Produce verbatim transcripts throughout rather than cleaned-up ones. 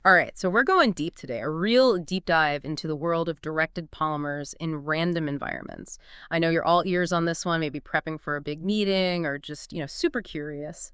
All right, so we're going deep today, a real deep dive into the world of directed polymers in random environments. I know you're all ears on this one, maybe prepping for a big meeting or just, you know, super curious.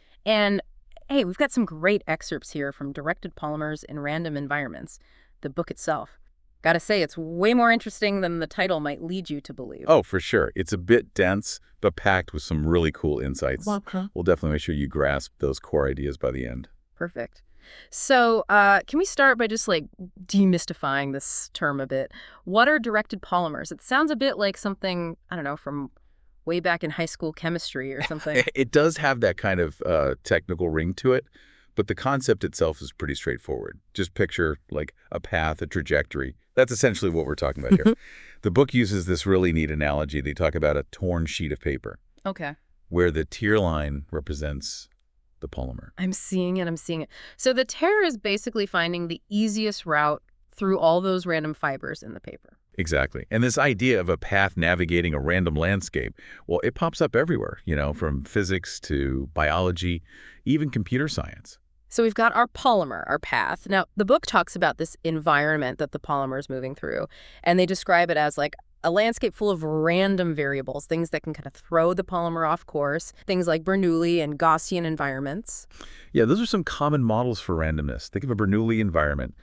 And hey, we've got some great excerpts here from Directed Polymers in Random Environments, the book itself. Gotta say, it's way more interesting than the title might lead you to believe. Oh, for sure. It's a bit dense, but packed with some really cool insights. Okay. We'll definitely make sure you grasp those core ideas by the end. Perfect. So, uh, can we start by just like demystifying this term a bit? What are directed polymers? It sounds a bit like something, I don't know, from way back in high school chemistry or something. It does have that kind of uh, technical ring to it, but the concept itself is pretty straightforward. Just picture like a path, a trajectory. That's essentially what we're talking about here. The book uses this really neat analogy. They talk about a torn sheet of paper Okay. where the tear line represents the polymer. I'm seeing it. I'm seeing it. So the tear is basically finding the easiest route through all those random fibers in the paper. Exactly. And this idea of a path navigating a random landscape, well, it pops up everywhere, you know, from physics to biology, even computer science. So we've got our polymer, our path. Now, the book talks about this environment that the polymer is moving through, and they describe it as like a landscape full of random variables, things that can kind of throw the polymer off course, things like Bernoulli and Gaussian environments. Yeah, those are some common models for randomness. Think of a Bernoulli environment,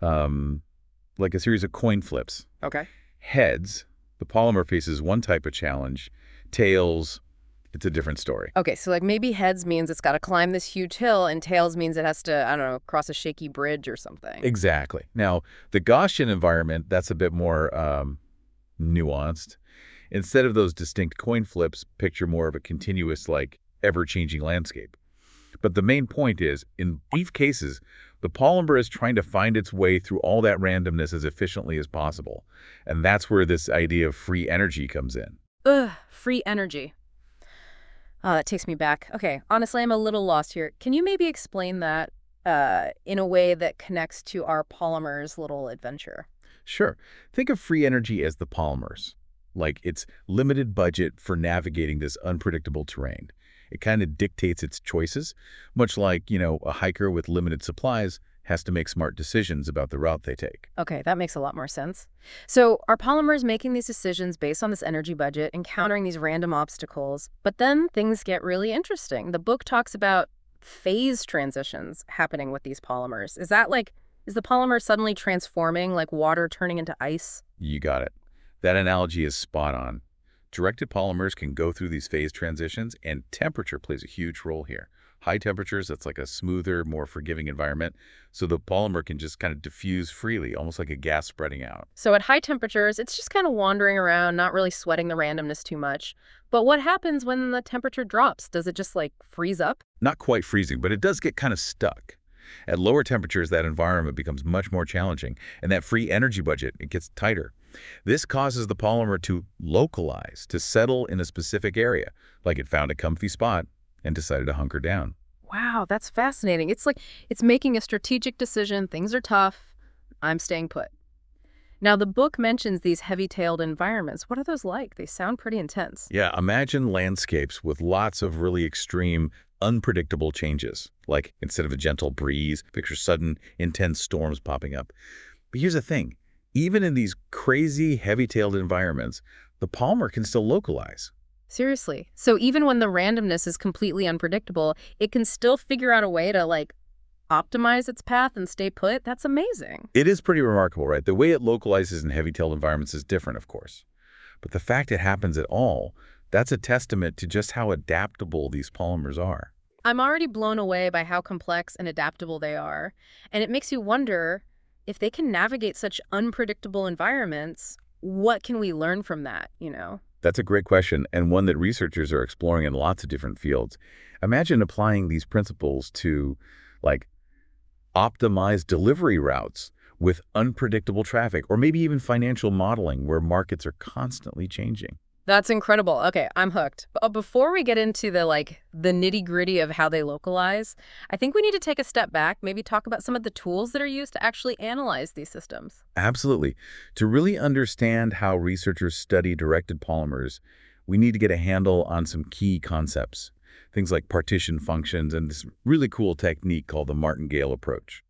um, like a series of coin flips. Okay. Heads, the polymer faces one type of challenge. Tails, it's a different story. Okay, so like maybe heads means it's got to climb this huge hill, and tails means it has to, I don't know, cross a shaky bridge or something. Exactly. Now, the Gaussian environment, that's a bit more um, nuanced. Instead of those distinct coin flips, picture more of a continuous, like, ever-changing landscape. But the main point is, in both cases, the polymer is trying to find its way through all that randomness as efficiently as possible. And that's where this idea of free energy comes in. Ugh, free energy. Oh, that takes me back. Okay, honestly, I'm a little lost here. Can you maybe explain that uh, in a way that connects to our polymer's little adventure? Sure. Think of free energy as the polymers, like its limited budget for navigating this unpredictable terrain. It kind of dictates its choices, much like, you know, a hiker with limited supplies has to make smart decisions about the route they take. Okay, that makes a lot more sense. So are polymers making these decisions based on this energy budget, encountering these random obstacles? But then things get really interesting. The book talks about phase transitions happening with these polymers. Is that like, is the polymer suddenly transforming like water turning into ice? You got it. That analogy is spot on. Directed polymers can go through these phase transitions, and temperature plays a huge role here. High temperatures, that's like a smoother, more forgiving environment, so the polymer can just kind of diffuse freely, almost like a gas spreading out. So at high temperatures, it's just kind of wandering around, not really sweating the randomness too much. But what happens when the temperature drops? Does it just like freeze up? Not quite freezing, but it does get kind of stuck. At lower temperatures, that environment becomes much more challenging, and that free energy budget, it gets tighter. This causes the polymer to localize, to settle in a specific area, like it found a comfy spot and decided to hunker down. Wow, that's fascinating. It's like it's making a strategic decision. Things are tough. I'm staying put. Now, the book mentions these heavy-tailed environments. What are those like? They sound pretty intense. Yeah, imagine landscapes with lots of really extreme, unpredictable changes. Like instead of a gentle breeze, picture sudden, intense storms popping up. But here's the thing. Even in these crazy, heavy-tailed environments, the polymer can still localize. Seriously. So even when the randomness is completely unpredictable, it can still figure out a way to, like, optimize its path and stay put? That's amazing. It is pretty remarkable, right? The way it localizes in heavy-tailed environments is different, of course. But the fact it happens at all, that's a testament to just how adaptable these polymers are. I'm already blown away by how complex and adaptable they are. And it makes you wonder, if they can navigate such unpredictable environments, what can we learn from that, you know? That's a great question, and one that researchers are exploring in lots of different fields. Imagine applying these principles to, like, optimize delivery routes with unpredictable traffic, or maybe even financial modeling where markets are constantly changing. That's incredible. Okay, I'm hooked. But before we get into the like the nitty-gritty of how they localize, I think we need to take a step back, maybe talk about some of the tools that are used to actually analyze these systems. Absolutely. To really understand how researchers study directed polymers, we need to get a handle on some key concepts. Things like partition functions and this really cool technique called the martingale approach.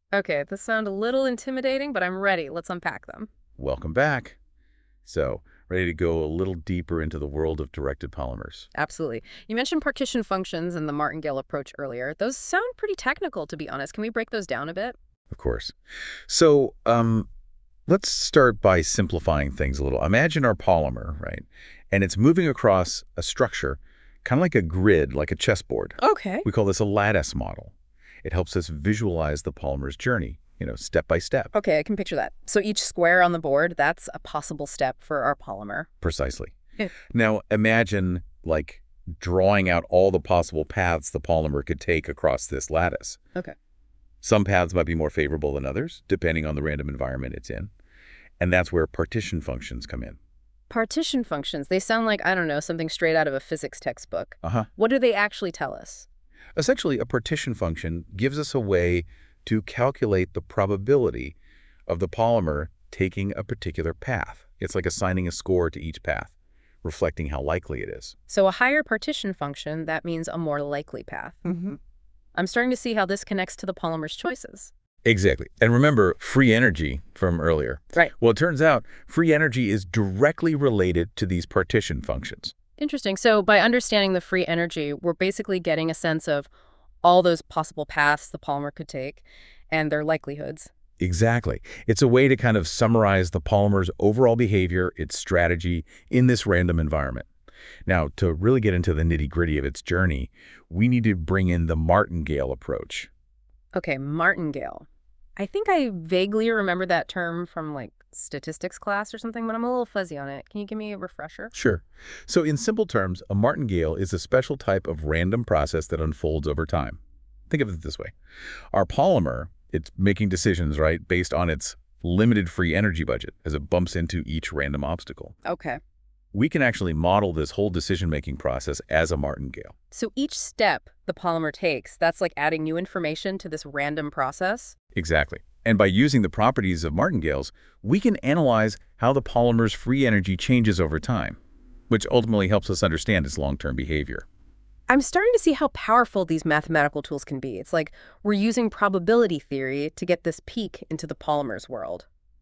Okay, this sounds a little intimidating, but I'm ready. Let's unpack them. Welcome back. So, ready to go a little deeper into the world of directed polymers. Absolutely. You mentioned partition functions and the martingale approach earlier. Those sound pretty technical, to be honest. Can we break those down a bit? Of course. So, um, let's start by simplifying things a little. Imagine our polymer, right? And it's moving across a structure, kind of like a grid, like a chessboard. Okay. We call this a lattice model. It helps us visualize the polymer's journey, you know, step by step. Okay, I can picture that. So each square on the board, that's a possible step for our polymer. Precisely. Yeah. Now, imagine, like, drawing out all the possible paths the polymer could take across this lattice. Okay. Some paths might be more favorable than others, depending on the random environment it's in. And that's where partition functions come in. Partition functions, they sound like, I don't know, something straight out of a physics textbook. Uh-huh. What do they actually tell us? Essentially, a partition function gives us a way to calculate the probability of the polymer taking a particular path. It's like assigning a score to each path, reflecting how likely it is. So a higher partition function, that means a more likely path. Mm-hmm. I'm starting to see how this connects to the polymer's choices. Exactly. And remember free energy from earlier. Right. Well, it turns out free energy is directly related to these partition functions. Interesting. So by understanding the free energy, we're basically getting a sense of all those possible paths the polymer could take and their likelihoods. Exactly. It's a way to kind of summarize the polymer's overall behavior, its strategy in this random environment. Now, to really get into the nitty-gritty of its journey, we need to bring in the martingale approach. Okay, martingale. I think I vaguely remember that term from like statistics class or something, but I'm a little fuzzy on it. Can you give me a refresher? Sure. So in simple terms, a martingale is a special type of random process that unfolds over time. Think of it this way. Our polymer, it's making decisions, right, based on its limited free energy budget as it bumps into each random obstacle. Okay. We can actually model this whole decision-making process as a martingale. So each step the polymer takes, that's like adding new information to this random process? Exactly. And by using the properties of martingales, we can analyze how the polymer's free energy changes over time, which ultimately helps us understand its long-term behavior. I'm starting to see how powerful these mathematical tools can be. It's like we're using probability theory to get this peek into the polymer's world.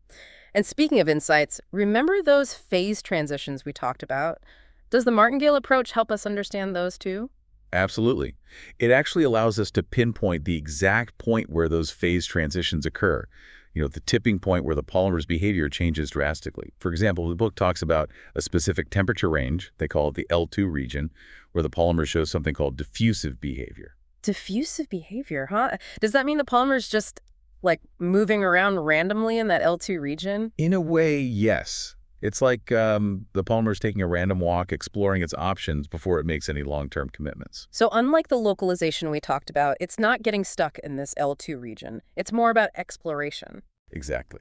And speaking of insights, remember those phase transitions we talked about? Does the martingale approach help us understand those too? Absolutely. It actually allows us to pinpoint the exact point where those phase transitions occur. You know, the tipping point where the polymer's behavior changes drastically. For example, the book talks about a specific temperature range, they call it the L two region, where the polymer shows something called diffusive behavior. Diffusive behavior, huh? Does that mean the polymer's just like moving around randomly in that L two region? In a way, yes. It's like um, the polymer's taking a random walk, exploring its options before it makes any long-term commitments. So unlike the localization we talked about, it's not getting stuck in this L two region. It's more about exploration. Exactly.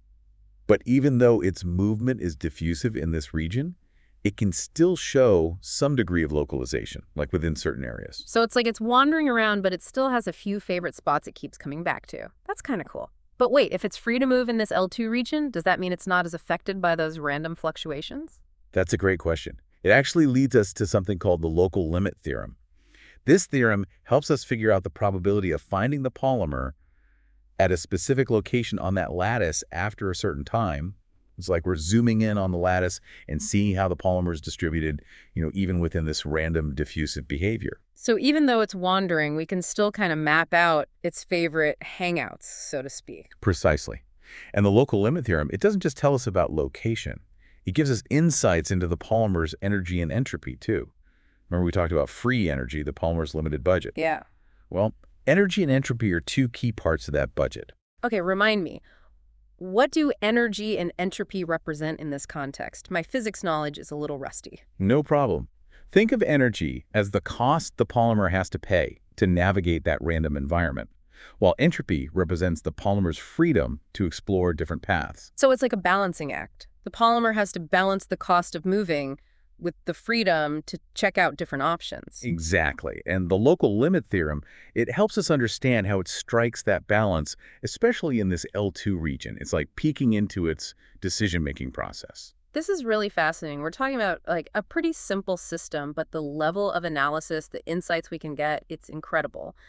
But even though its movement is diffusive in this region, it can still show some degree of localization, like within certain areas. So it's like it's wandering around, but it still has a few favorite spots it keeps coming back to. That's kind of cool. But wait, if it's free to move in this L two region, does that mean it's not as affected by those random fluctuations? That's a great question. It actually leads us to something called the local limit theorem. This theorem helps us figure out the probability of finding the polymer at a specific location on that lattice after a certain time. It's like we're zooming in on the lattice and seeing how the polymer is distributed, you know, even within this random diffusive behavior. So even though it's wandering, we can still kind of map out its favorite hangouts, so to speak. Precisely. And the local limit theorem, it doesn't just tell us about location. It gives us insights into the polymer's energy and entropy, too. Remember we talked about free energy, the polymer's limited budget. Yeah. Well, energy and entropy are two key parts of that budget. Okay, remind me. What do energy and entropy represent in this context? My physics knowledge is a little rusty. No problem. Think of energy as the cost the polymer has to pay to navigate that random environment, while entropy represents the polymer's freedom to explore different paths. So it's like a balancing act. The polymer has to balance the cost of moving with the freedom to check out different options. Exactly. And the local limit theorem, it helps us understand how it strikes that balance, especially in this L two region. It's like peeking into its decision-making process. This is really fascinating. We're talking about like a pretty simple system, but the level of analysis, the insights we can get, it's incredible.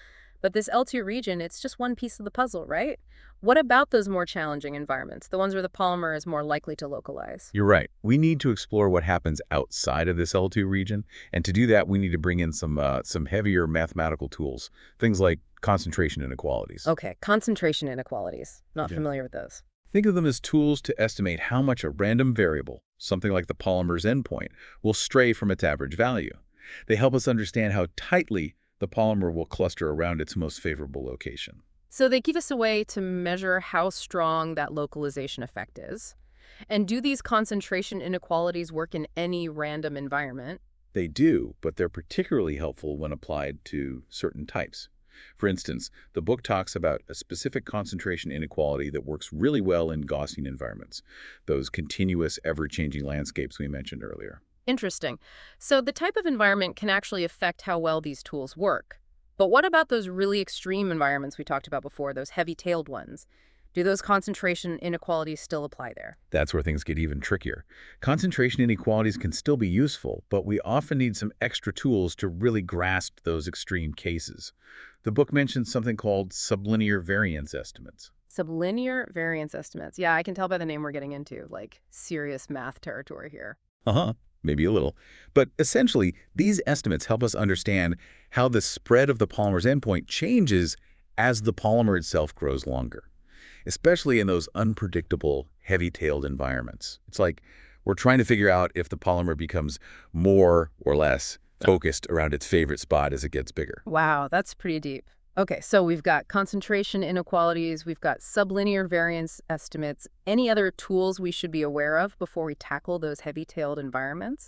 But this L two region, it's just one piece of the puzzle, right? What about those more challenging environments, the ones where the polymer is more likely to localize? You're right. We need to explore what happens outside of this L two region, and to do that, we need to bring in some uh, some heavier mathematical tools, things like concentration inequalities. Okay, concentration inequalities. Not Yeah. familiar with those. Think of them as tools to estimate how much a random variable, something like the polymer's endpoint, will stray from its average value. They help us understand how tightly the polymer will cluster around its most favorable location. So they give us a way to measure how strong that localization effect is. And do these concentration inequalities work in any random environment? They do, but they're particularly helpful when applied to certain types. For instance, the book talks about a specific concentration inequality that works really well in Gaussian environments, those continuous, ever-changing landscapes we mentioned earlier. Interesting. So the type of environment can actually affect how well these tools work. But what about those really extreme environments we talked about before, those heavy-tailed ones? Do those concentration inequalities still apply there? That's where things get even trickier. Concentration inequalities can still be useful, but we often need some extra tools to really grasp those extreme cases. The book mentions something called sublinear variance estimates. Sublinear variance estimates. Yeah, I can tell by the name we're getting into, like serious math territory here. Uh-huh. Maybe a little. But essentially, these estimates help us understand how the spread of the polymer's endpoint changes as the polymer itself grows longer, especially in those unpredictable, heavy-tailed environments. It's like we're trying to figure out if the polymer becomes more or less focused around its favorite spot as it gets bigger. Wow, that's pretty deep. Okay, so we've got concentration inequalities, we've got sublinear variance estimates. Any other tools we should be aware of before we tackle those heavy-tailed environments?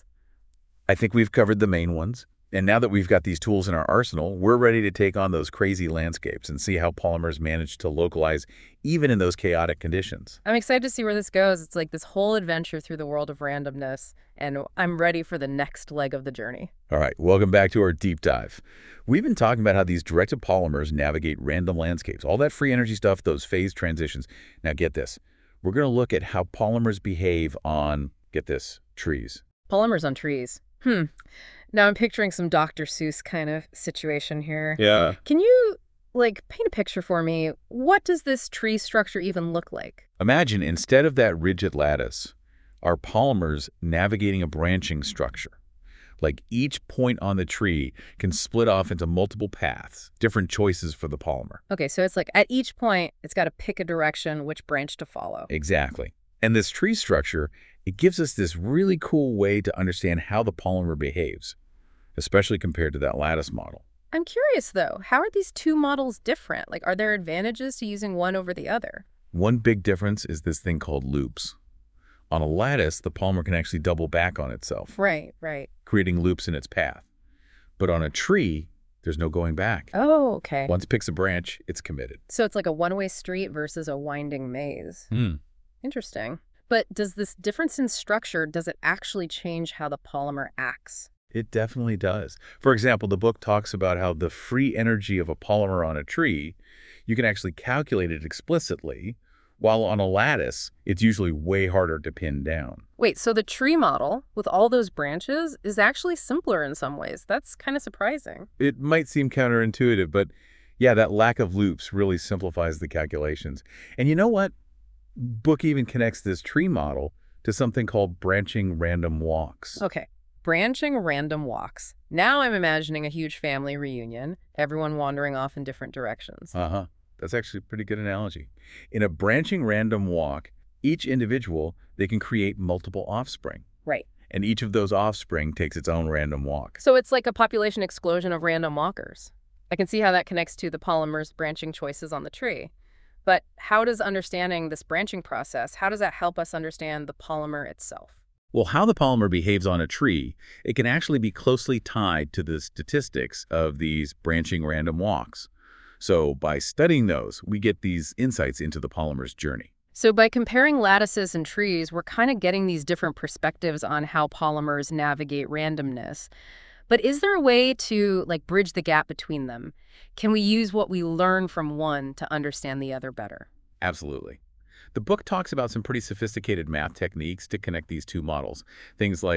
I think we've covered the main ones. And now that we've got these tools in our arsenal, we're ready to take on those crazy landscapes and see how polymers manage to localize even in those chaotic conditions. I'm excited to see where this goes. It's like this whole adventure through the world of randomness, and I'm ready for the next leg of the journey. All right, welcome back to our deep dive. We've been talking about how these directed polymers navigate random landscapes, all that free energy stuff, those phase transitions. Now get this, we're going to look at how polymers behave on, get this, trees. Polymers on trees. Hmm. Now I'm picturing some Doctor Seuss kind of situation here. Yeah. Can you, like, paint a picture for me? What does this tree structure even look like? Imagine instead of that rigid lattice, our polymers navigating a branching structure. Like each point on the tree can split off into multiple paths, different choices for the polymer. Okay, so it's like at each point, it's got to pick a direction, which branch to follow. Exactly. And this tree structure, it gives us this really cool way to understand how the polymer behaves, especially compared to that lattice model. I'm curious, though, how are these two models different? Like, are there advantages to using one over the other? One big difference is this thing called loops. On a lattice, the polymer can actually double back on itself, Right, right. creating loops in its path. But on a tree, there's no going back. Oh, okay. Once it picks a branch, it's committed. So it's like a one-way street versus a winding maze. Hmm. Interesting. But does this difference in structure, does it actually change how the polymer acts? It definitely does. For example, the book talks about how the free energy of a polymer on a tree, you can actually calculate it explicitly, while on a lattice, it's usually way harder to pin down. Wait, so the tree model, with all those branches, is actually simpler in some ways. That's kind of surprising. It might seem counterintuitive, but yeah, that lack of loops really simplifies the calculations. And you know what? Book even connects this tree model to something called branching random walks. Okay, branching random walks. Now I'm imagining a huge family reunion, everyone wandering off in different directions. Uh-huh. That's actually a pretty good analogy. In a branching random walk, each individual, they can create multiple offspring. Right. And each of those offspring takes its own random walk. So it's like a population explosion of random walkers. I can see how that connects to the polymer's branching choices on the tree. But how does understanding this branching process, how does that help us understand the polymer itself? Well, how the polymer behaves on a tree, it can actually be closely tied to the statistics of these branching random walks. So by studying those, we get these insights into the polymer's journey. So by comparing lattices and trees, we're kind of getting these different perspectives on how polymers navigate randomness. But is there a way to, like, bridge the gap between them? Can we use what we learn from one to understand the other better? Absolutely. The book talks about some pretty sophisticated math techniques to connect these two models. Things like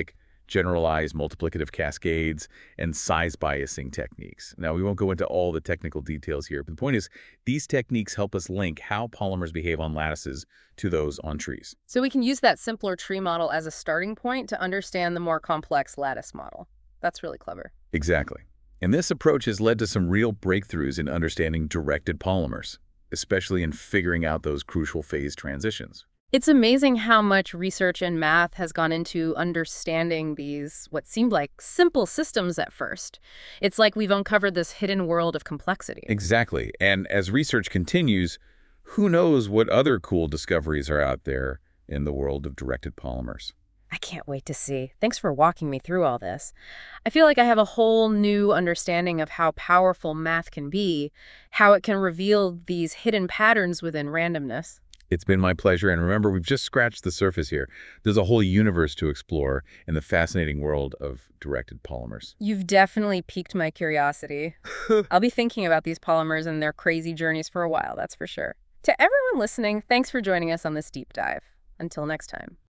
generalized multiplicative cascades, and size biasing techniques. Now, we won't go into all the technical details here, but the point is these techniques help us link how polymers behave on lattices to those on trees. So we can use that simpler tree model as a starting point to understand the more complex lattice model. That's really clever. Exactly. And this approach has led to some real breakthroughs in understanding directed polymers, especially in figuring out those crucial phase transitions. It's amazing how much research and math has gone into understanding these, what seemed like simple systems at first. It's like we've uncovered this hidden world of complexity. Exactly. And as research continues, who knows what other cool discoveries are out there in the world of directed polymers. I can't wait to see. Thanks for walking me through all this. I feel like I have a whole new understanding of how powerful math can be, how it can reveal these hidden patterns within randomness. It's been my pleasure, and remember, we've just scratched the surface here. There's a whole universe to explore in the fascinating world of directed polymers. You've definitely piqued my curiosity. I'll be thinking about these polymers and their crazy journeys for a while, that's for sure. To everyone listening, thanks for joining us on this deep dive. Until next time.